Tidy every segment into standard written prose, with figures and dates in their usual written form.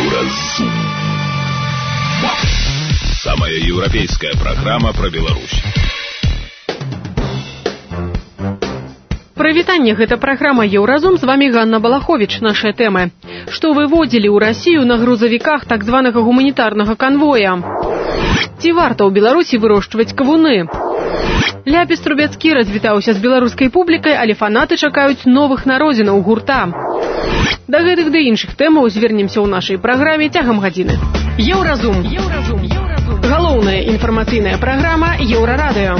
Еўразум. Самая европейская программа про Беларусь. Прывітанне, гэта праграма Еўразум, з вами Ганна Балахович. Нашыя тэмы. Што выводзілі ў Расію на грузавіках так званага гуманітарнага канвоя? Ці варта ў Беларусі вырошчваць кавуны? Ляпіс Трубецкі развітаўся з беларускай публікай, але фанаты чакаюць новых народзінаў гурта. Да гэтых ды іншых тэмаў звернемся ў нашай праграме цягам гадзіны. Еўразум. Галоўная інфармацыйная праграма Еўрарадыё.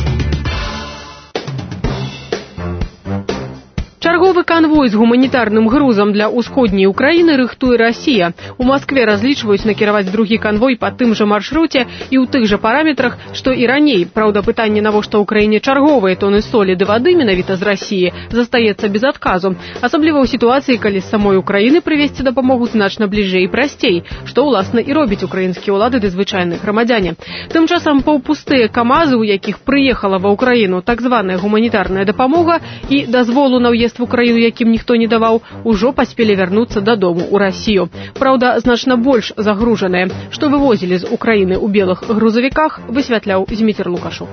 Чарговы канвой з гуманітарным грузам для ўсходняй Украіны рыхтуе Расія. У Маскве разлічваюць накіраваць другі канвой па тым жа маршруце і ў тых жа параметрах, што і раней. Праўда, пытанне, навошта ў краіне чарговыя тоны солі ды вады менавіта з Расіі, застаецца без адказу. Асабліва ў сітуацыі, калі з самой Украіны прывезці дапамогу значна бліжэй і прасцей, што, уласна, і робяць украінскія ўлады ды звычайныя грамадзяне. Тым часам паўпустыя камазы, у якіх прыехала ва Ўкраіну так званая гуманітарная дапамога і дазволу на ўезд в Украіну, якім ніхто не даваў, ужо паспелі вярнуцца дадому ў Расію. Праўда, значна больш загружаныя. Што вывозілі з Украіны ў белых грузавіках, высвятляў Зміцер Лукашук.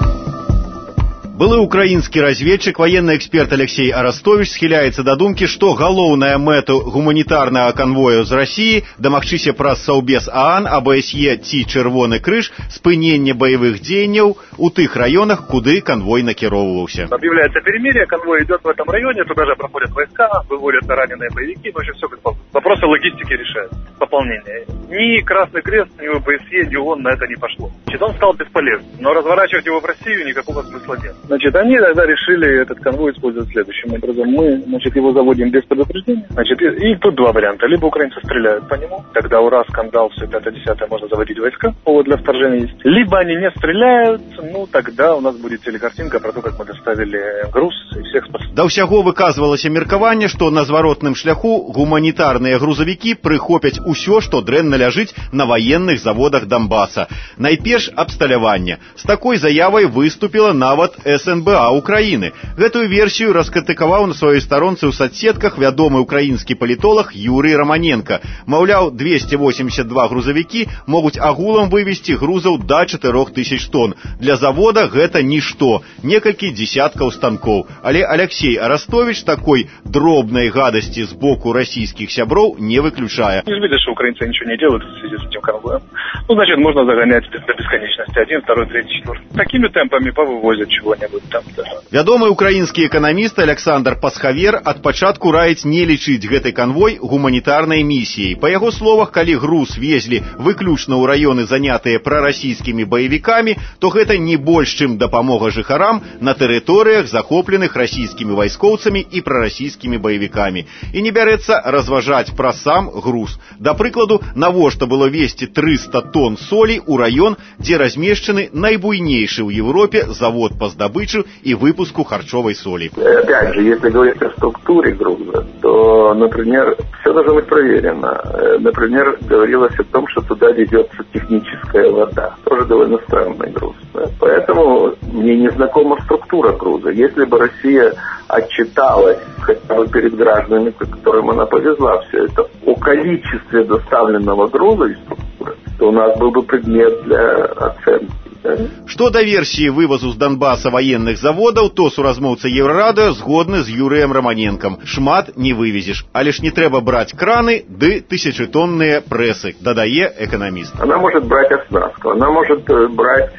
Былы украінскі разведчык, военны эксперт Алексей Арастович схіляецца да думкі, што галоўная мэта гуманітарнага канвою з Расіі дамагчыся праз Саўбез ААН, АБСЕ ці Чырвоны крыж спынення баявых дзеянняў у тых раёнах, куды канвой накіроўваўся. Объявляется перемирие, конвой идет в этом районе, туда же проходят войска, выводятся раненые боевики, но все как вопросы логистики решают, пополнение. Ни Красный Крест, ни ОБСЕ, ни ООН на это не пошло. Значит, он стал бесполезным, но разворачивать его в Россию никакого смысла нет. Значит, они тогда решили этот конвой использовать следующим образом. Мы, значит, его заводим без предупреждения. Значит, и тут два варианта. Либо украинцы стреляют по нему, тогда ура, скандал, все 5-10 можно заводить войска, повод для вторжения есть. Либо они не стреляют, ну, тогда у нас будет телекартинка про то, как мы доставили груз и всех спасли. Да ўсяго выказвалася меркаванне, што на зваротным шляху гуманітарныя грузавікі прыхопяць усё, што дрэнна ляжыць на ваенных заводах Донбаса. Найперш абсталяванне. З такой заявай выступіла нават СНБА Украіны. Гэтую версію раскрытыкаваў на сваёй старонцы ў соцсетках вядомы украінскі палітолог Юрый Романенко. Маўляў, 282 грузавікі могуць агулам вывезці грузаў да 4000 тонн. Для завода гэта нішто, некалькі десяткаў станкоў. Але Алексей Арастович такой дробнай гадасці з боку расійскіх сяброў не выключае. Не видишь, что украинцы ничего не делают в связи с этим конвоем. Ну, значит, можно загонять до бесконечности. 1, 2, 3, 4. Такими темпами повывозят чего-нибудь там. Вядомы украінскі эканаміст Александр Пасхавер ад пачатку раіць не лічыць гэты канвой гуманітарнай місіяй. Па яго словах, калі груз везлі выключна ў раёны, занятыя прарасійскімі баевікамі, то гэта не больш, чым дапамога жыхарам на тэрыторыях, захопленых расійскімі вайскоўцамі і прарасійскімі баевікамі. І не бярэцца разважаць пра сам груз. Да прыкладу, навошта было везці 300 тонн солі ў раён, дзе размешчаны найбуйнейшы ў Европе завод па здабычу и выпуску харчовой соли. Опять же, если говорить о структуре груза, то, например, все должно быть проверено. Например, говорилось о том, что туда ведется техническая вода. Тоже довольно странный груз. Да? Поэтому мне не знакома структура груза. Если бы Россия отчиталась хотя бы перед гражданами, которым она повезла все это, о количестве доставленного груза и структуры, то у нас был бы предмет для оценки. Што да версіі вывазу з Донбаса военных заводаў, то суразмоўца Еўрарадыё згодны з Юрыем Романенком. Шмат не вывезеш, але ж не трэба браць краны ды тысячетонныя прэсы, дадае эканаміст. Она может брать оснастку, она может брать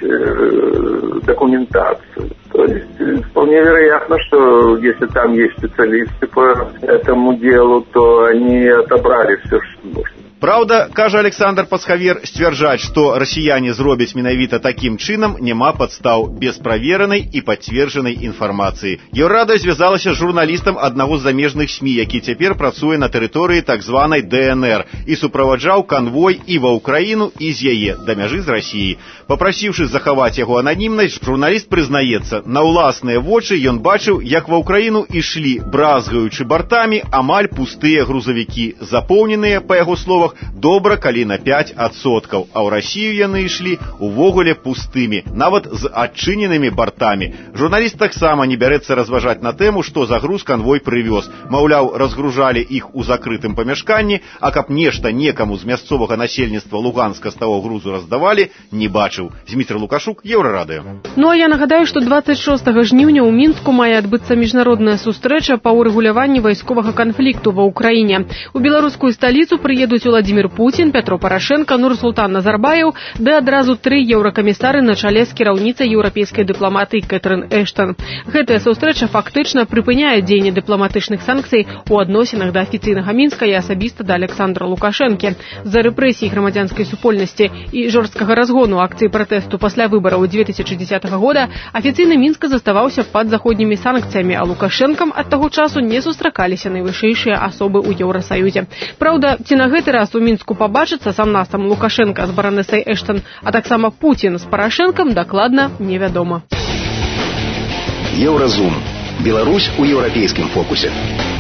документацию. То есть вполне вероятно, что если там есть специалисты по этому делу, то они отобрали все, что нужно. Праўда, кажа Александр Пасхавер, сцвярджаць, што расіяне зробяць менавіта такім чынам, няма падстаў без праверанай і пацверджанай інфармацыі. Еўрарадыё звязалася з журналістам аднаго з замежных СМІ, які цяпер працуе на тэрыторыі так званай ДНР і суправаджаў канвой і ва Ўкраіну, і з яе да мяжы з Расіяй. Папрасіўшы захаваць яго ананімнасць, журналіст прызнаецца, на ўласныя вочы ён бачыў, як ва Ўкраіну ішлі, бразгаючы бартамі, амаль пустыя грузавікі, запоўненыя, па яго словах, умовах добра калі на 5%, а ў Расію яны ішлі увогуле пустымі, нават з адчыненымі бартамі. Журналіст таксама не бярэцца разважаць на тэму, што за груз канвой прывёз. Маўляў, разгружалі іх у закрытым памяшканні, а каб нешта некаму з мясцовага насельніцтва Луганска з таго грузу раздавалі, не бачыў. Змітрий Лукашук, Еўрарадыё. Ну а я нагадаю, што 26 жніўня ў Мінску мае адбыцца міжнародная сустрэча па ўрэгуляванні вайсковага канфлікту ва Ўкраіне. У беларускую сталіцу прыедуць Владимир Путин, Петро Порошенко, Нурсултан Назарбаев, ды адразу 3 еўракамісары на чале з кіраўніцай еўрапейскай дыпламатыі Кэтрын Эштон. Гэтая сустрэча фактычна прыпыняе дзеянне дыпламатычных санкцый у адносінах да афіцыйнага Мінска і асабіста да Александра Лукашэнкі. З-за рэпрэсій грамадзянскай супольнасці і жорсткага разгону акцыі пратэсту пасля выбараў 2010 года афіцыйны Мінск заставаўся пад заходнімі санкцыямі, а Лукашэнкам ад таго часу не сустракаліся найвышэйшыя асобы ў Еўрасаюзе. Праўда, ці на гэты раз у Мінску пабачыцца сам насам Лукашэнка з баранэсай Эштон, а таксама Путін з Парашэнкам, дакладна невядома. Еўразум. Беларусь у еўрапейскім фокусе.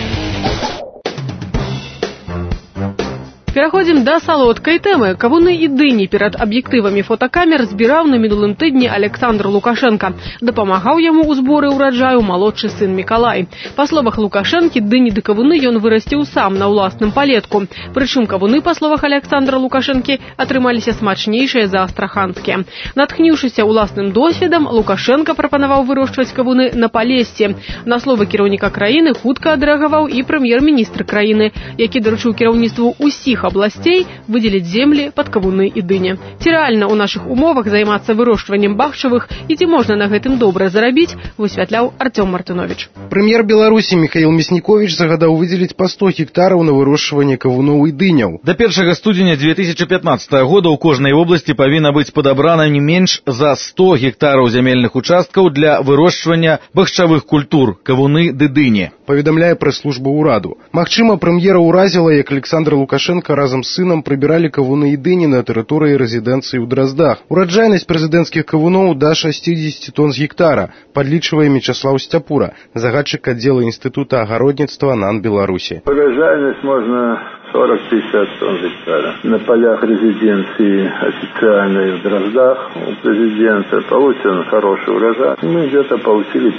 Пераходзім да салодкай тэмы. Кавуны і дыні перад аб'ектывамі фотакамер збіраў на мінулым тыдні Александр Лукашенко. Дапамагаў яму ў зборы ўраджаю малодшы сын Мікалай. Па словах Лукашэнкі, дыні ды кавуны ён вырасціў сам на ўласным палетку. Прычым кавуны, па словах Александра Лукашэнкі, атрымаліся смачнейшыя за астраханскія. Натхніўшыся ўласным досведам, Лукашенко прапанаваў вырошчваць кавуны на Палессі. На словы кіраўніка краіны хутка адрэагаваў і прэм'ер-міністр краіны, які даручыў кіраўніцтву ўсіх областей выделить земли под кавуны и дыни. Ці рэальна ў нашых умовах займацца вырошчваннем бахчавых і ці можна на гэтым добра зарабіць, высвятляў Артём Мартынович. Прэм'ер Беларусі Михаил Мяснікович загадаў выделить по 100 гектараў на вырошчванне кавуноў і дыняў. До 1 студзеня 2015 года ў кожнай области павінна быць падабрана не менш за 100 гектараў зямельных участкаў для вырошчвання бахчавых культур, кавуны ды дыні. Паведамляе прэс-служба ўраду. Магчыма, прэм'ера ўразіла, як Александр Лукашенко разам з сынам прыбіралі кавуны і дыні на тэрыторыі рэзідэнцыі ў Драздах. Ураджайнасць прэзідэнцкіх кавуноў да 60 тонн з гектара, падлічвае Мечаслаў Сцяпура, загадчык аддзела Інстытута агародніцтва НАН Беларусі. Урожайность можно 40-50 тонн гектара. На полях резиденции официальной в Дроздах у президента получен хороший урожай. Мы где-то получили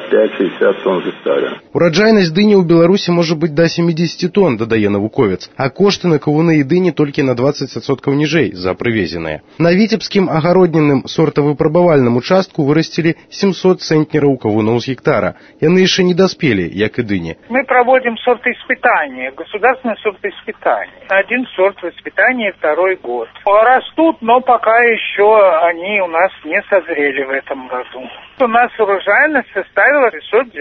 55-60 тонн гектара. Ураджайнасць дыні ў Беларусі можа быць да 70 тонн, дадае навуковец, а кошты на кавуны і дыні толькі на 20% ніжэй за прывезеныя. На віцебскім агароднінным сортавыпрабавальным участку вырасцілі 700 цэнтнераў кавуноў з гектара. Яны яшчэ не даспелі, як і дыні. Мы проводим сортоиспытания, государственное сортоиспытание. Один сорт воспитания, второй год. Растут, но пока еще они у нас не созрели в этом году. У нас урожайность составила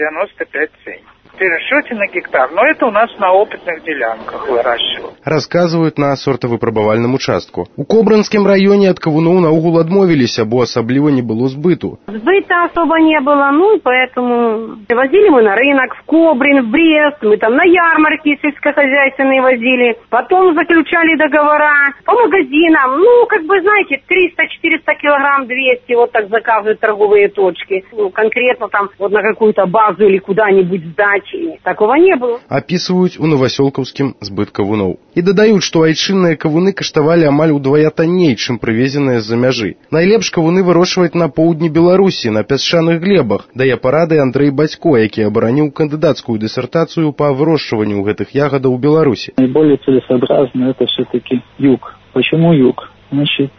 695 центнеров. В пересчете на гектар, но это у нас на опытных делянках выращивают. Рассказывают на сортавыпрабавальным участку. У Кобрынскім раёне ад кавуноў наогул адмовіліся, бо асабліва не было збыту. Сбыта особо не было, и поэтому возили мы на рынок, в Кобрин, в Брест, мы там на ярмарки сельскохозяйственные возили, потом заключали договора по магазинам, знаете, 300-400 килограмм, 200, вот так заказывают торговые точки. Конкретно там вот на какую-то базу или куда-нибудь сдать. Такого не было. Описывают у Новоселковскім збыт кавуноў. І дадаюць, што айчынныя кавуны каштавалі амаль удвая танней, чым прывезеныя з-за мяжы. Найлепш кавуны вырошчваць на поўдні Беларусі, на пясчаных глебах, дае парады Андрэй Бацько, які абараніў кандыдацкую дысертацыю па вырошчванню гэтых ягадаў у Беларусі. Наиболее целесообразно это все-таки юг. Почему юг? Значит,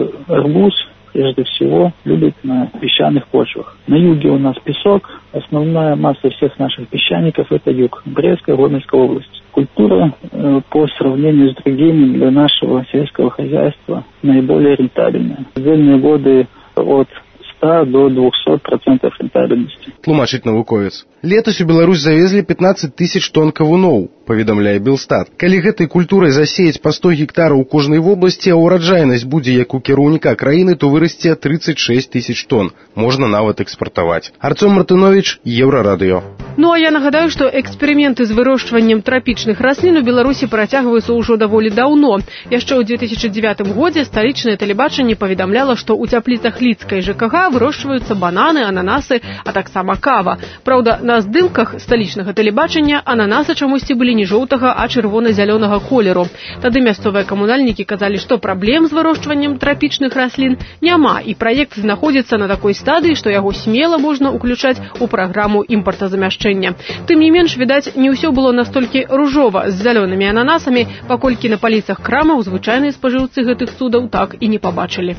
арбуз прежде всего любит на песчаных почвах. На юге у нас песок, основная масса всех наших песчаников это юг, Брестская, Гомельская область. Культура по сравнению с другими для нашего сельского хозяйства наиболее рентабельная. В отдельные годы от 100 до 200% рентабельности. Тлумачыць навуковец. Летась у Беларусь завезли 15 тысяч тонн кавуноў, паведамляе Белстат. Калі гэтай культурай засеяць па 100 гектараў у кожнай вобласці, а ўраджайнасць будзе як у кіраўніка краіны, то вырасце 36 тысяч тонн. Можна нават экспартаваць. Артём Мартынович, Еўрарадыё. Ну а я нагадаю, што эксперыменты з вырошчваннем трапічных раслін у Беларусі працягваюцца ўжо даволі даўно. Яшчэ ў 2009 годзе сталічнае тэлебачанне паведамляла, што ў цяпліцах Лідскай ЖКХ вырошчваюцца бананы, ананасы, а таксама кава. Праўда, на здымках сталічнага тэлебачання ананасы чамусьці былі не жоўтага, а чырвона-зялёнага колеру. Тады мясцовыя камунальнікі казалі, што праблем з вырошчваннем трапічных раслін няма, і праект знаходзіцца на такой стадыі, што яго смела можна ўключаць у праграму імпартазамяшчэння. Тым не менш, відаць, не ўсё было настолькі ружова з зялёнымі ананасамі, паколькі на паліцах крамаў звычайныя спажыўцы гэтых цудаў так і не пабачылі.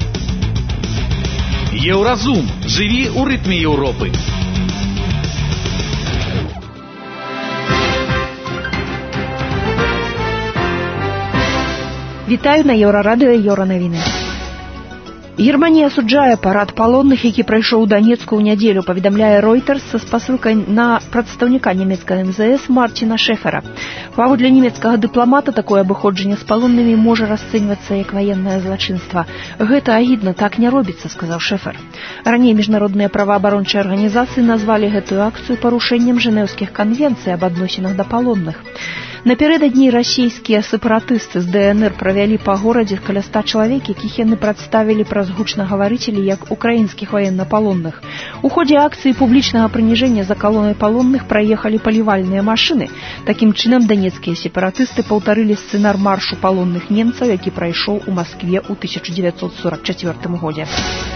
Еўразум. Жыві ў рытме Еўропы. Вітаю на Еўрарадыё Еўранавіны. Германія асуджае парад палонных, які прайшоў у Данецку ў нядзелю, паведамляе Reuters са спасылкай на прадстаўніка нямецкага МЗС Марціна Шефера. Паводле нямецкага дыпламата, такое абыходжанне з палоннымі можа расцэньвацца як ваеннае злачынства. Гэта агідна, так не робіцца, сказаў Шефер. Раней міжнародныя праваабарончыя арганізацыі назвалі гэтую акцыю парушэннем жэнеўскіх канвенцый аб адносінах да палонных. Напярэдадні расійскія сепаратысты з ДНР правялі па горадзе каля 100 чалавек, якіх яны прадставілі праз гучнагаварыцелі як украінскіх ваеннапалонных. У ходзе акцыі публічнага прыніжэння за калонай палонных праехалі палівальныя машыны. Такім чынам данецкія сепаратысты паўтарылі сцэнар маршу палонных немцаў, які прайшоў у Маскве ў 1944 годзе.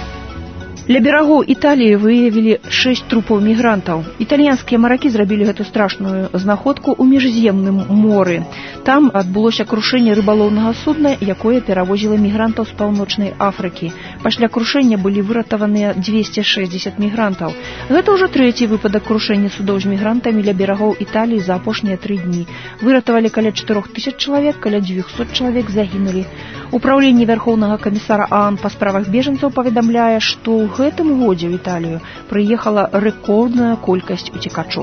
Ля берагоў Італіі выявілі 6 трупаў мігрантаў. Італьянскія маракі зрабілі гэту страшную знаходку ў міжземным моры. Там адбылося крушэнне рыбалоўнага судна, якое перавозіла мігрантаў з паўночнай Афрыкі. Пасля крушэння былі выратаваныя 260 мігрантаў. Гэта ўжо трэці выпадак крушэння судоў з мігрантамі ля берагоў Італіі за апошнія 3 дні. Выратавалі каля 4000 чалавек, каля 200 чалавек загінулі. Упраўленне Вярхоўнага камісара ААН па справах бежанцаў паведамляе, што ў гэтым годзе ў Італію прыехала рэкордная колькасць уцекачоў.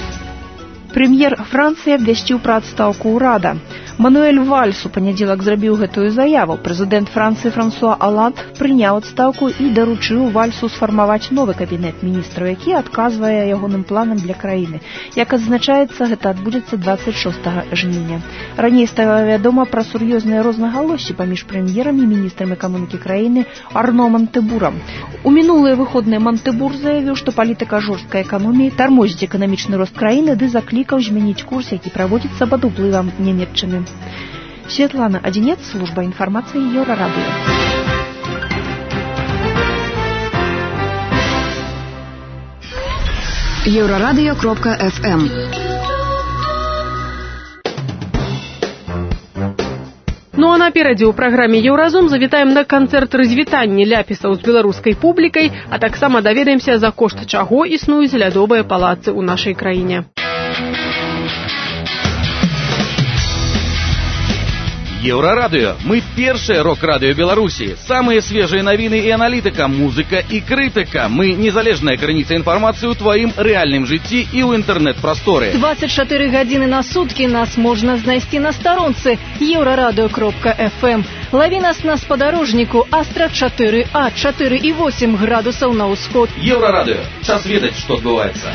Прэм'ер Францыі абвясціў пра адстаўку ўрада. Мануэль Вальс у панядзелак зрабіў гэтую заяву. Прэзідэнт Францыі Франсуа Оланд прыняў адстаўку і даручыў Вальсу сфармаваць новы кабінет міністраў, які адказвае ягоным планам для краіны. Як адзначаецца, гэта адбудзецца 26 жніўня. Раней стала вядома пра сур'ёзныя рознагалоссі паміж прэм'ерам і міністрам эканомікі краіны Арно Монтэбурам. У мінулыя выходныя Монтэбур заявіў, што палітыка жорсткай эканоміі тармозіць эканамічны рост краіны ды заклікаў змяніць курс, які праводзіцца пад уплывам нямецчыны. Светлана Адзінец, служба інфармацыі Еўрарадыё. Еўрарадыё.FM. Ну а наперадзе ў праграме «Еўразум» завітаем на канцэрт развітання ляпісаў з беларускай публікай, а таксама даведаемся, за кошт чаго існуюць лядовыя палацы ў нашай краіне. Еўрарадыё. Мы першае рок-радыё Беларусі. Самыя свежыя навіны і аналітыка, музыка і крытыка. Мы незалежная крыніца інфармацыі ў тваім рэальным жыцці і ў інтэрнэт-прасторы. 24 гадзіны на суткі нас можна знайсці на старонцы еўрарадыё.FM. Лаві нас на спадарожніку Астра 4А, 4,8 градусаў на ўсход. Еўрарадыё. Час ведаць, што адбываецца.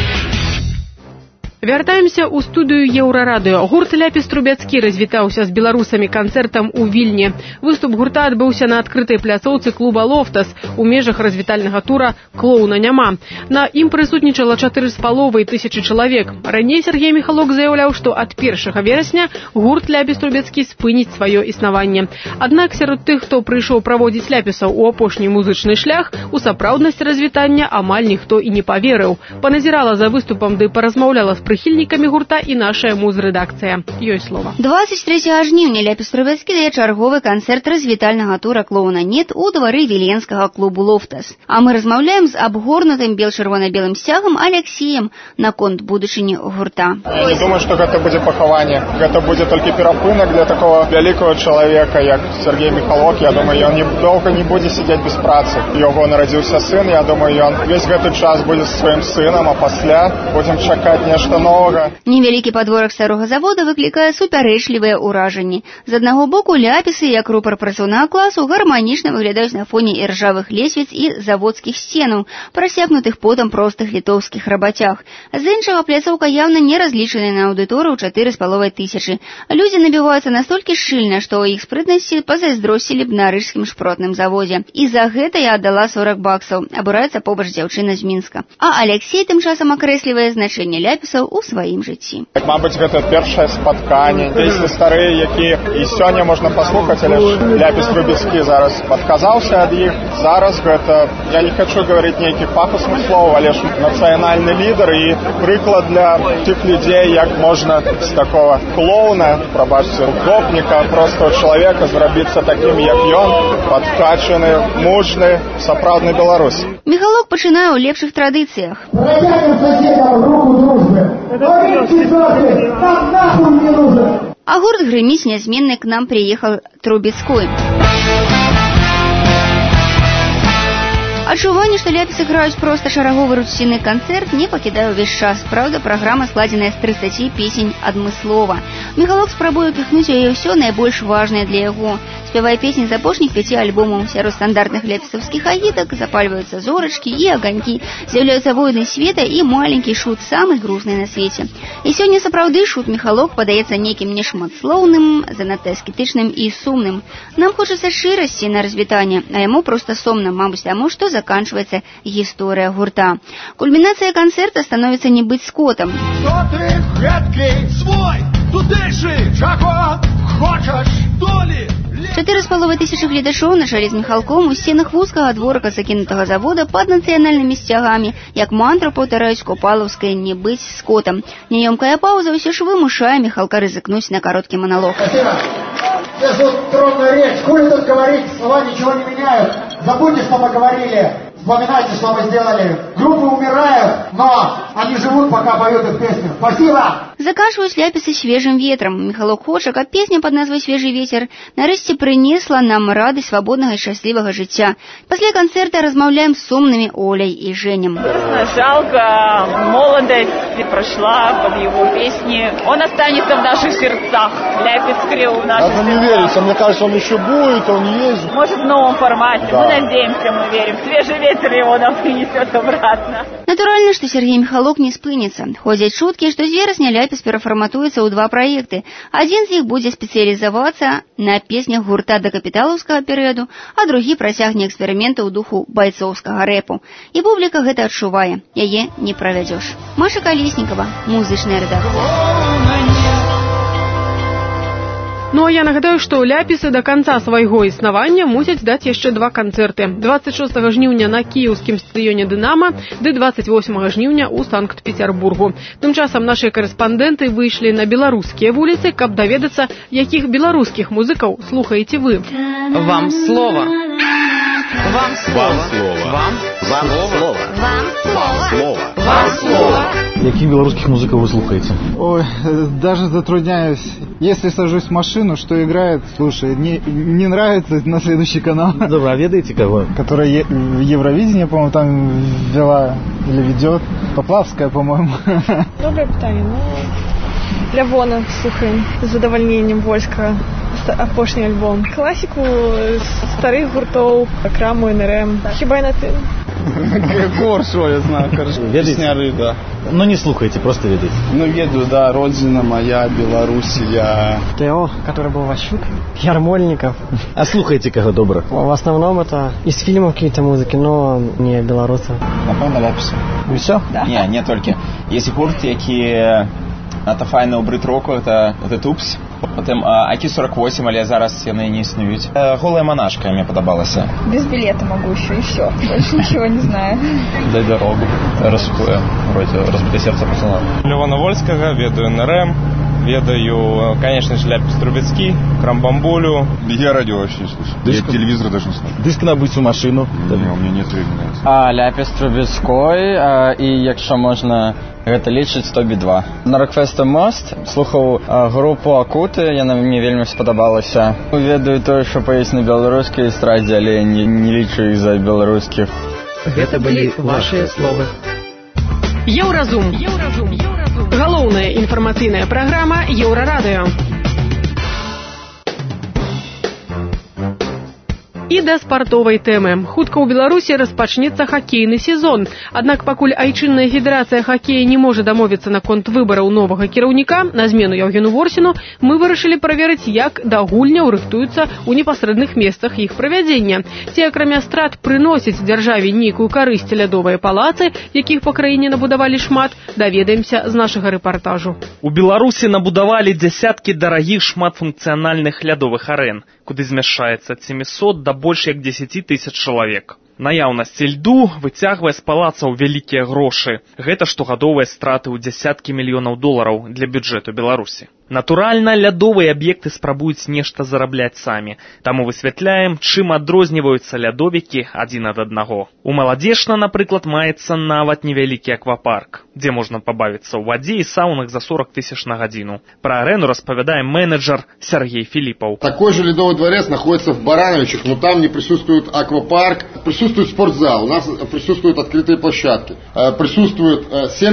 Вяртаемся ў студыю Еўрарадыё. Гурт «Ляпіс Трубяцкі» развітаўся з беларусамі канцэртам у Вільні. Выступ гурта адбыўся на адкрытай пляцоўцы клуба «Лофтас» у межах развітальнага тура «Клоуна няма». На ім прысутнічала 4500 чалавек. Раней Сергей Михалок заяўляў, што ад 1 верасня гурт «Ляпіс Трубяцкі» спыніць сваё існаванне. Аднак сярод тых, хто прыйшоў праводзіць ляпісаў у апошні музычны шлях, у сапраўднасць развітання амаль ніхто і не паверыў. Паназірала за выступам ды паразмаўляла з прыхільнікамі гурта і нашая муз-рэдакцыя. Ёй слова. 23 жніўня Ляпіс Трубяцкі дае чарговы канцэрт развітальнага тура «Клоуна нет» у двары віленскага клубу «Лофтас». А мы размаўляем з абгорнутым бел-чырвона-белым сцягам Алексеем наконт будучыні гурта. Я не думаю, што гэта будзе пахаванне. Гэта будзе толькі перапынак для такого вялікага чалавека, як Сергей Михалок. Я думаю, ён доўга не будзе сидзець без працы. Яго нарадзіўся сын, я думаю, ён весь гэты час будзе з сваім сынам, а пасля будзем чакаць нешта новага. Невялікі падворак старога завода выклікае супярэчлівыя ўражанні. З аднаго боку, ляпісы, як рупар працаўнага класу, гарманічна выглядаюць на фоне іржавых лесвіц і заводскіх сценаў, прасякнутых потам простых літоўскіх рабацяг. З іншага, пляцоўка явна не разлічаная на аўдыторыю 4500. Людзі набіваюцца настолькі шчыльна, што ў іх спрытнасці пазайздросцілі б на рыжскім шпротным заводзе. І за гэта я аддала $40. Абураецца побач дзяўчына з Мінска. А Алексей тым часам акрэслівае значэнне ляпісаў у сваім жыцці. Мабыць, гэта першае спатканне. Песні старыя, якія і сёння можна паслухаць, але ж ляпіс Трубецкі зараз адказаўся ад іх. Зараз гэта, я не хочу говорить нейкіх пафосных слоў, але ж нацыянальны лідар і прыклад для тых людзей, як можна з такого клоуна, прабачце, гопніка, простого чалавека зрабіцца такім, як ён, падкачаны, мужны, сапраўдны беларус. Міхалок пачынае ў лепшых традыцыях. А гурт грыміць нязменны к нам приехал Трубецкой. Адчуванне, што ляпісы граюць проста шараговы руцінны канцэрт, не пакідае ўвесь час. Праўда, праграма складзеная з 30 песень адмыслова. Міхалок спрабуе піхнуць у яе ўсё найбольш важнае для яго. Спявае песні з апошніх 5 альбомаў. Сярод стандартных ляпісаўскіх агітак запальваюцца зорачкі і аганькі, з'яўляюцца войны света і маленькі шут, самы грузны на свеце. І сёння сапраўды шут Міхалок падаецца нейкім нешматслоўным, занадта эскетычным і сумным. Нам хочацца шчырасці на развітанне, а яму проста сомна, мабыць, таму, што заканчивается гісторыя гурта. Кульмінацыя канцэрта становіцца не быць скотам. Свой, тудейший, чаго хочаш, долі. 4500 гледачоў на чале з Міхалком у сценах вузкага дворыка закінутага завода пад нацыянальнымі сцягамі, як мантру паўтараюць купалаўскае «не быць скотам». Няёмкая пауза ўсё ж вымушае Міхалка рызыкнуць на кароткі монолог. Здесь вот трудная речь. Хули тут говорить, слова ничего не меняют. Забудьте, что мы говорили. Вспоминайте, что мы сделали. Группы умирают, но они живут, пока поют их песню. Спасибо! Заканчиваюць ляпісы свежым ветрам. Міхалок хоча, каб песня пад назвай «Свежы ветер» нарэшце прынесла нам радасць свабоднага і шчаслівага жыцця. Пасля канцэрта размаўляем з сумнымі Оляй і Женем. Жалко, молодость прошла под его песни. Он останется в наших сердцах. Ляпис крыл в наших сердцах. Не верится, мне кажется, он еще будет, он есть. Может, в новом формате. Да. Мы надеемся, мы верим. Свежий ветер его нам принесет обратно. Натуральна, што Сергей Міхалок не спыніцца. Ходзяць чуткі, што з верасня ляпіс перафарматуецца ў 2 праекты. Адзін з іх будзе спецыялізавацца на песнях гурта дакапіталаўскага перыяду, а другі працягне эксперыменты ў духу байцоўскага рэпу. І публіка гэта адчувае. Яе не правядзеш. Маша Калеснікова, музычная рэдакцыя. Ну а я нагадаю, што ляпісы да канца свайго існавання мусяць даць яшчэ 2 канцэрты. 26 жніўня на кіеўскім стадыёне «Дынама» ды 28 жніўня ў Санкт-Петербургу. Тым часам нашыя карэспандэнты выйшлі на беларускія вуліцы, каб даведацца, якіх беларускіх музыкаў слухаеце вы. Вам слово. Вам слово. Вам слово. Вам слово. Вам слово. Каких белорусских музыков вы слушаете? Ой, даже затрудняюсь. Если сажусь в машину, что играет, слушай, не нравится, на следующий канал. Добро, а ведаете кого? Которая в Евровидении, по-моему, там вела или ведет. Поплавская, по-моему. Доброе питание. Лявона слухаем з задавальненнем Вольскага. Апошні альбом. Класіку старых гуртоў, Краму, НРМ. Хіба і на тым? Горшо, я знаю, хорошо. Песняры, да. Ну не слухайте, просто ведайте. Ну веду, да, Родина моя, Белоруссия. ТО, который был Ващук, Ярмольников. А слухайте кого добро? В основном это из фильмов какие-то музыки, но не белорусов. Напевно, ляписы. И все? Да. Не толькі. Есть гурт, які это файна ў брит-року, это Тупс. Потым Аки-48, але зараз яны не існуюць. Голая монашка мне падабалася. Без билета могу еще, и все. Больше ничего не знаю. Дай дорогу. Вроде разбитое сердце пацана. Левона Вольскага, ведаю НРМ, ведаю, конечно же, Ляпис Трубецкий, Крамбамбулю. Я радио вообще не слушаю. Я телевизор даже не слушаю. Диск набыть у машину. Не, у меня нет времени. Ляпис Трубецкой, і якщо можна гэта лічыць 100B2. На Рокфесте Мост слухаў групу Акуты, яна мне вельмі спадабалася. Ведаю тое, што паець на беларускай эстрадзе, але не лічу іх за беларускіх. Гэта былі вашыя словы. Еўразум. Галоўная інфармацыйная праграма Еўрарадыё. І да спартовай тэмы. Хутка ў Беларусі распачнецца хакейны сезон. Аднак пакуль айчынная федэрацыя хакея не можа дамовіцца наконт выбараў новага кіраўніка, на змену Яўгену Ворсіну, мы вырашылі праверыць, як да гульняў рыхтуюцца ў непасрэдных месцах іх правядзення. Ці акрамя страт прыносяць дзяржаве нейкую карысць лядовыя палацы, якіх па краіне набудавалі шмат, даведаемся з нашага рэпартажу. У Беларусі набудавалі дзясяткі дарагіх шматфункцыянальных лядовых арэн, куды змяшчаецца ад 700 да больш як 10 тысяч чалавек. Наяўнасць льду выцягвае з палацаў вялікія грошы. Гэта штогадовыя страты ў дзясяткі мільёнаў долараў для бюджэту Беларусі. Натуральна, лядовыя аб'екты спрабуюць нешта зарабляць самі. Таму высвятляем, чым адрозніваюцца лядовікі адзін ад аднаго. У Маладзешна, напрыклад, маецца нават невялікі аквапарк, дзе можна пабавіцца ў вадзе і саунах за 40 тысяч на гадзіну. Пра арэну распавядае менеджер Сергей Филиппов. Такой же ледовый дворец находится в Барановичах, но там не присутствует аквапарк, присутствует спортзал, у нас присутствуют открытые площадки, присутствуют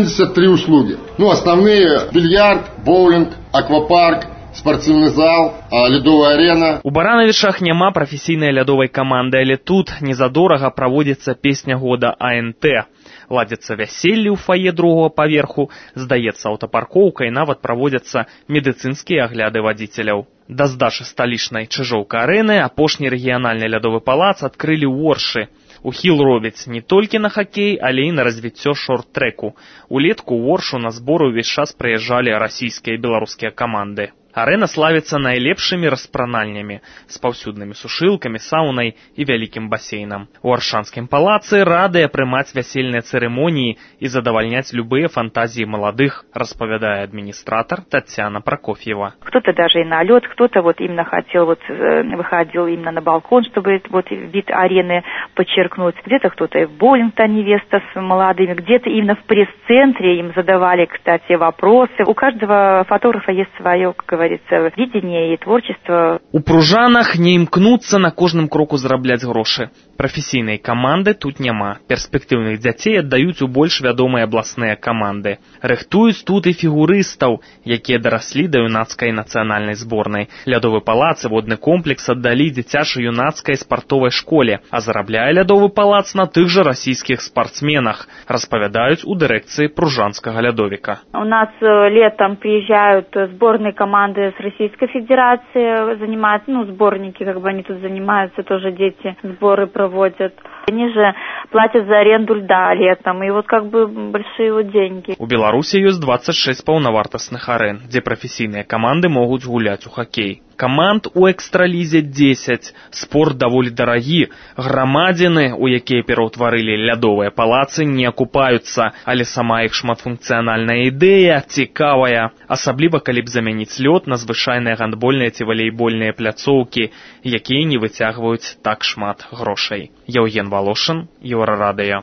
73 услуги. Основные: бильярд, боулинг, аквапарк, спортивный зал, ледовая арена. У Барановичах няма прафесійнай лядовай каманды, але тут незадорага праводзіцца песня года АНТ. Ладзяцца вяселлі ў фае другога паверху, здаецца аўтапаркоўка і нават праводзяцца медыцынскія агляды вадзіцеляў. Да здачы сталічнай Чыжоўка-арэны апошні рэгіянальны лядовы палац адкрылі ў Оршы. Ухіл робяць не толькі на хакей, але і на развіццё шорт-трэку. Улетку ў Оршу на зборы ўвесь час прыязджалі расійскія і беларускія каманды. Арэна славіцца найлепшымі распранальнямі, з паўсюднымі сушылкамі, саунай і вялікім басейнам. У Аршанскім палацы радыя прымаць вясельныя цырымоніі і задавальняць любыя фантазіі маладых, распавядае администратор Татьяна Прокофьева. Кто-то даже и на лед, кто-то именно хотел, выходил именно на балкон, чтобы вид арены подчеркнуть. Где-то кто-то и в боулинг, невеста с молодыми, где-то именно в пресс-центре им задавали, кстати, вопросы. У каждого фотографа есть свое, как говорится, видение и творчество. У пружанах не імкнуцца на кожным кроку зарабляць грошы. Прафесійнай каманды тут няма. Перспектыўных дзяцей аддаюць у больш вядомыя абласныя каманды. Рыхтуюць тут і фігурыстаў, якія дараслі да юнацкай нацыянальнай зборнай. Лядовы палац і водны комплекс аддалі дзіцячай юнацкай спартовай школе, а зарабляе лядовы палац на тых жа расійскіх спартсменах, распавядаюць у дырэкцыі пружанскага лядовіка. У нас летом приезжают сборные команды с Российской Федерации, занимаются, сборники, они тут занимаются, тоже дети сборы проводят. Они же платят за аренду льда летом, и большие деньги. У Беларусі ёсць 26 паўнавартасных арэн, дзе прафесійныя каманды могуць гуляць у хакей. Каманд у экстралізе 10. Спорт даволі дарагі. Грамадзіны, у якія пераўтварылі лядовыя палацы, не акупаюцца, але сама іх шматфункцыянальная ідэя цікавая. Асабліва, калі б замяніць лёд на звычайныя гандбольныя ці валейбольныя пляцоўкі, якія не выцягваюць так шмат грошай. Яўген Волошин, Еўрарадыё.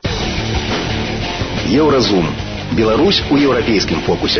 Еўразум. Беларусь у еўрапейскім фокусе.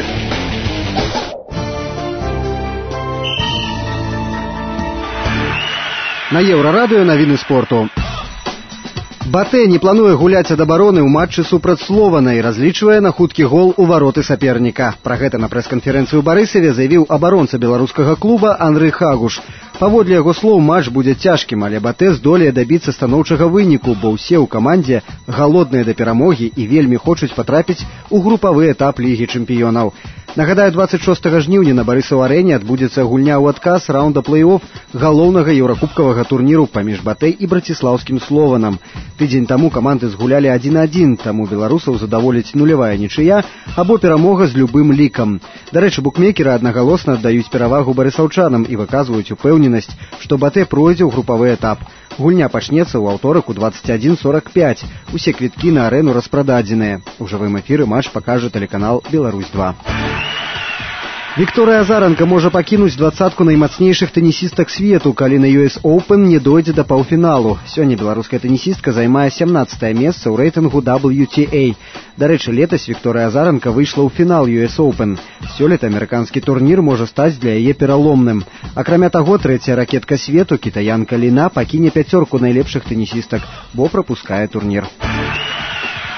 На Еўрарадыё навіны спорту. Батэ не плануе гуляць ад абароны ў матчы супраць Слована і разлічвае на хуткі гол у вароты саперніка. Пра гэта на прэс-канферэнцыі ў Барысаве заявіў абаронца беларускага клуба Андрэй Хагуш. Паводле яго слоў, матч будзе цяжкім, але Батэ здолее дабіцца станоўчага выніку, бо ўсе ў камандзе галодныя да перамогі і вельмі хочуць патрапіць у групавы этап Лігі чэмпіёнаў. Нагадаю, 26 жніўня на Барысаў-арэне адбудзецца гульня ў адказ раунда плэй-офф галоўнага еўракубкавага турніру паміж Батэ і браціслаўскім Слованам. Тыдзень таму каманды згулялі 1-1, таму беларусаў задаволіць нулявая нічыя або перамога з любым лікам. Дарэчы, букмекеры аднагалосна аддаюць перавагу барысаўчанам і выказваюць упэўненасць, што Батэ пройдзе ў групавы этап. Гульня пачнецца ў аўторак у 21:45. Усе квіткі на арэну распрададзеныя. У жывым эфіры матч пакажа тэлеканал «Беларусь-2». Вікторыя Азаранка можа пакінуць двадцатку наймацнейшых тэнісістак свету, калі на US Open не дойдзе да паўфіналу. Сёння беларуская тэнісістка займае 17-е месца ў рэйтынгу WTA. Дарэчы, летась Вікторыя Азаранка выйшла ў фінал US Open. Сёлета амерыканскі турнір можа стаць для яе пераломным. Акрамя таго, трэцяя ракетка свету, кітаянка Ліна, пакіне 5 найлепшых тэнісістак, бо прапускае турнір.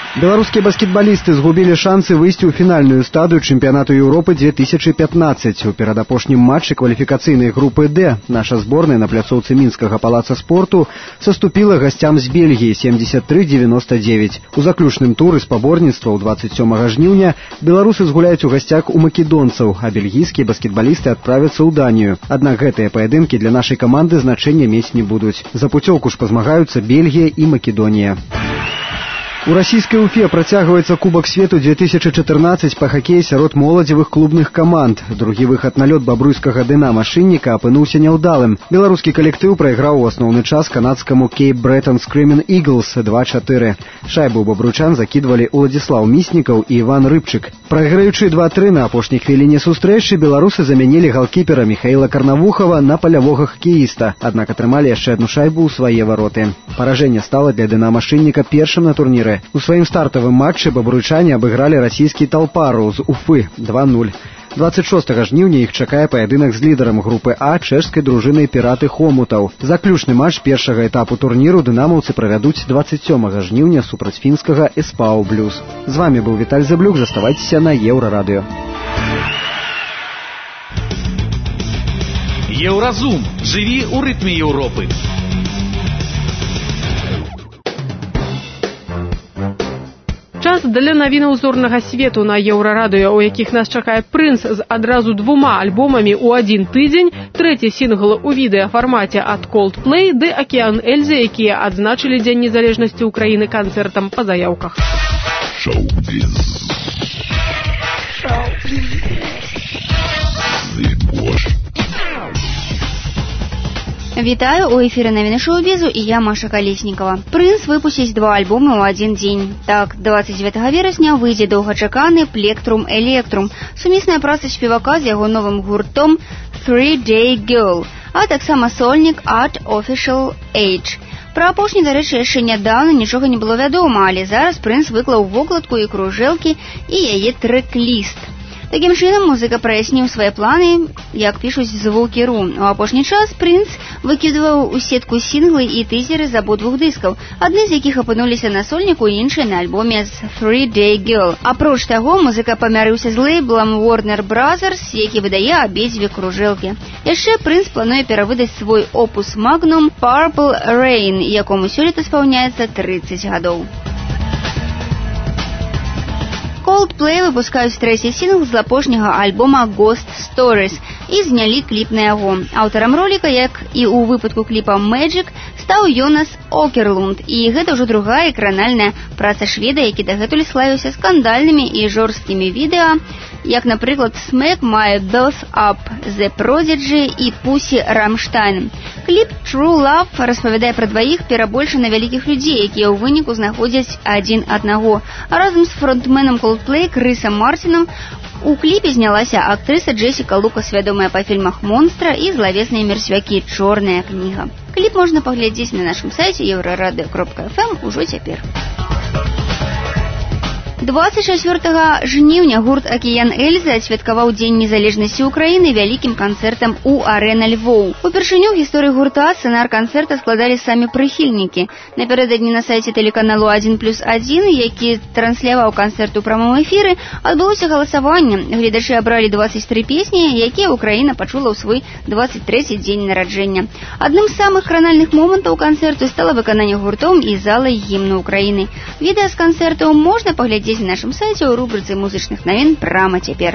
Беларускія баскетбалісты згубілі шансы выйсці ў фінальную стадыю чэмпіянату Еўропы 2015. У перадапошнім матчы кваліфікацыйнай групы «Д» наша зборная на пляцоўцы мінскага палаца спорту саступіла гасцям з Бельгіі 73-99. У заключным туры спаборніцтваў 27 жніўня беларусы згуляюць у гасцях у македонцаў, а бельгійскія баскетбалісты адправяцца ў Данію. Аднак гэтыя паядынкі для нашай каманды значэння мець не будуць. За пуцёўку ж пазмагаюцца Бельгія і Македонія. У расійскай Уфе працягваецца Кубак свету 2014 па хакеі сярод моладзевых клубных каманд. Другі выхад на лёд бабруйскага «Дынамо-Шинника» апынуўся няўдалым. Беларускі калектыў прайграў у асноўны час канадскаму Cape Breton Screaming Eagles 2-4. Шайбу бабруйчан закідвалі Уладзіслаў Міснікаў і Іван Рыбчык. Прайграючы 2-3 на апошняй хвіліне сустрэчы, беларусы замянілі галкіпера Міхаіла Карнавухава на палявога хакеіста, аднак атрымалі яшчэ адну шайбу ў свае вароты. Паражэнне стала для «Дынамо-Шинника» першым на турніры. У сваім стартавым матчы бабруйчане абыгралі расійскі «Талпару» з Уфы 2-0. 26 жніўня іх чакае паядынак з лідарам групы А чэшскай дружынай «Піраты Хомутаў». Заключны матч першага этапу турніру дынамаўцы правядуць 27 жніўня супраць фінскага «Эспау Блюз». З вами быў Віталь Зэблюк, заставайцеся на Еўрарадыё. Еўразум. Жыві ў рытме Еўропы. Час для навінаў зорнага свету на Еўрарадыё, у якіх нас чакае Прынц з адразу 2 альбомамі ў адзін тыдзень, трэці сінгл у відэафармаце ад Coldplay ды «Акеан Эльзы», якія адзначылі Дзень незалежнасці Украіны канцэртам па заяўках. Вітаю, у эфіры навіны шоу-бізу і я, Маша Калеснікова. Прынц выпусціць 2 альбомы ў адзін дзень. Так, 29 верасня выйдзе доўгачаканы «Плектрум Электрум», сумесная праца спевака з яго новым гуртом «Three Day Girl», а таксама сольнік «Art Official Age». Пра апошні, дарэчы, яшчэ нядаўна нічога не было вядома, але зараз Прынц выклаў вокладку і кружэлкі і яе трэк-ліст. Такім чынам, музыка праясніў свае планы, як пішуць звукі.ру. У апошні час Прынц выкідваў у сетку сінглы і тызеры з абодвух дыскаў, адны з якіх апынуліся на сольніку і іншыя на альбоме з «Three Day Girl». Апроч таго, музыка памярыўся з лейблам Warner Brothers, які выдае абедзве кружэлкі. Яшчэ Прынц плануе перавыдаць свой опус магнум «Purple Rain», якому сёлета спаўняецца 30 гадоў. Coldplay выпускаюць трэці сінгл з апошняга альбома «Ghost Stories» і знялі кліп на яго. Аўтарам роліка, як і ў выпадку кліпа «Magic», стаў Йонас Окерлунд, і гэта ўжо другая экранальная праца шведа, які дагэтуль славіўся скандальнымі і жорсткімі відэа, як, напрыклад, «Smack My Boss Up», «The Prodigy» і «Pussy Rammstein». Кліп «True Love» распавядае пра дваіх перабольшана вялікіх людзей, якія ў выніку знаходзяць адзін аднаго. А разам з фронтменам Coldplay Крысам Мартинам у кліпе знялася актрыса Джессіка Лукас, вядомая па фільмах «Монстра» і «Злавесныя мерцвякі. Чорная кніга». Кліп можна паглядзець на нашым сайце euraradio.fm ужо цяпер. 24 жніўня гурт «Акеан Эльзы» адсвяткаваў Дзень незалежнасці Украіны вялікім канцэртам у Арэна Львоў. Упершыню ў гісторыі гурта сцэнар канцэрта складалі самі прыхільнікі. Напярэдадні на сайце тэлеканалу 1+1, які трансляваў канцэрт у прамым эфіры, адбылося галасаванне. Гледачы абралі 23 песні, якія Украіна пачула ў свой 23-й дзень нараджэння. Адным з самых кранальных момантаў канцэрту стала выкананне гуртом і залай гімну Украіны. Відэа з канцэрту можна паглядзець на нашым сайце ў рубрыцы музычных навін прама цяпер.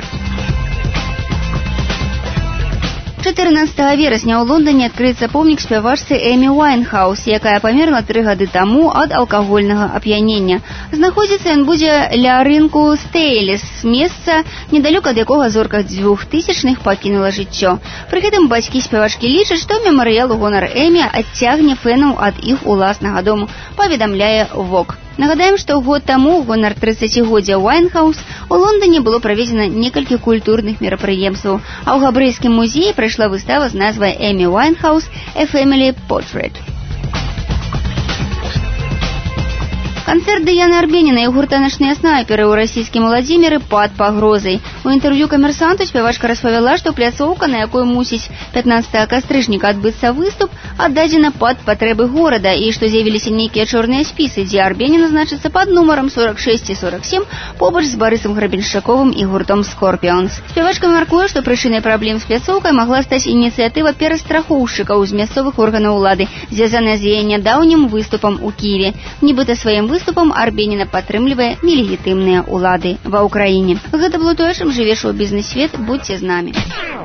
14 верасня ў Лондоне адкрыецца помнік спявачцы Эмі Уайнхаус, якая памерла 3 гады таму ад алкагольнага ап'янення. Знаходзіцца ён будзе ля рынку Стейлес, месца, недалёка ад якога зорка 2000-х пакінула жыццё. Пры гэтым бацькі спявачкі лічаць, што мемарыял у гонар Эмі адцягне фэнаў ад іх уласнага дому, паведамляе Vogue. Нагадаем, што год таму, у гонар 30-годдзя Уайнхаус, у Лондоне было праведзена некалькі культурных мерапрыемстваў, а ў габрэйскім музеі прайшла выстава з назвай «Эмі Уайнхаус – A Family Portrait». Канцэрт Дыяны Арбеніна і гурта «Начныя снайперы» ў расійскім Уладзіміры пад пагрозай. У інтэрв'ю «Камерсанту» спявачка распавяла, што пляцоўка, на якой мусіць 15 кастрычніка адбыцца выступ, аддадзена пад патрэбы горада і што з'явіліся нейкія чорныя спісы, дзе Арбеніна значыцца пад нумарам 46 і 47 побач з Барысам Грабеншчаковым і гуртом «Скорпіонс». Спявачка мяркуе, што прычынай праблем з пляцоўкай магла стаць ініцыятыва перастрахоўшчыкаў з мясцовых органаў улады, звязаная з яе нядаўнім выступам у Кіеве. Нібыта сваім выступам Арбеніна падтрымлівае нелегітымныя ўлады ва ўкраіне. Гэта было тое, чым жыве шоу-бізнес-свет. Будьце з намі.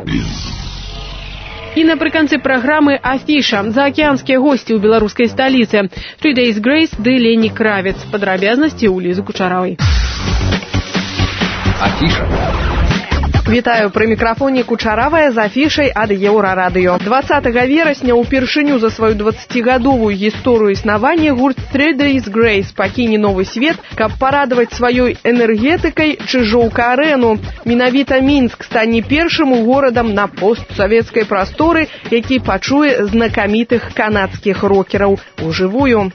І напрыканцы праграмы афіша. Заакеанскія госці ў беларускай сталіцы. 3 Days Grace ды Лені Кравец. Падрабязнасці ў Лізы Кучаравай. Афіша. Вітаю, пры мікрафоне Кучаравая з афішай ад Еўрарадыё. 20 верасня ўпершыню за сваю 20-гадовую гісторыю існавання гурт 3 Days Grace пакіне новы свет, каб парадаваць сваёй энергетыкай Чыжоўка-арэну. Менавіта Мінск стане першым горадам на постсавецкай прасторы, які пачуе знакамітых канадскіх рокераў ужывую.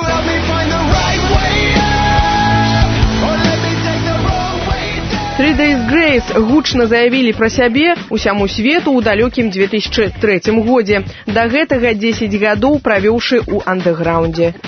3 Days Grace гучна заявілі пра сябе усяму свету ў далёкім 2003 годзе. Да гэтага 10 гадоў правёўшы ў андэграўндзе.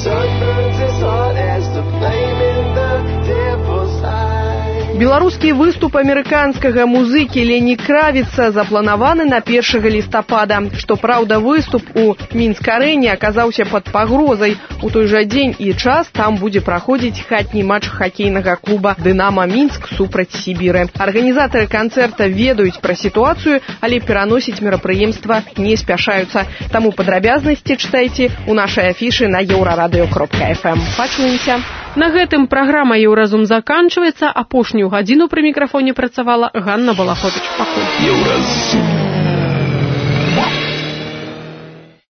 Беларускі выступ амерыканскага музыкі Лені Кравіца запланаваны на 1 лістапада. Штопраўда, выступ у Мінск-арэне аказаўся пад пагрозай. У той жа дзень і час там будзе праходзіць хатні матч хакейнага клуба «Дынама Мінск» супраць Сібіры. Арганізатары канцэрта ведаюць пра сітуацыю, але пераносіць мерапрыемства не спяшаюцца. Таму падрабязнасці чытайце ў нашай афішы на euraradыё.fm. Пачуемся. На гэтым праграма «Еўразум» заканчваецца. Апошнюю гадзіну пры мікрафоне працавала Ганна Балаховіч. Пакуль.